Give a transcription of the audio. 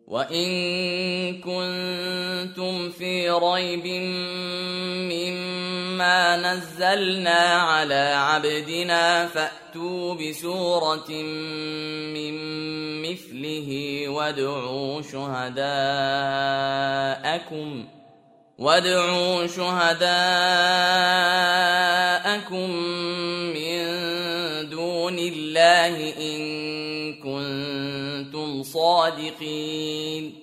وإن كنتم في ريب مما نزلنا على عبدنا فأتوا بسورة من مثله وادعوا شهداءكم من دون الله إن كنتم صادقين.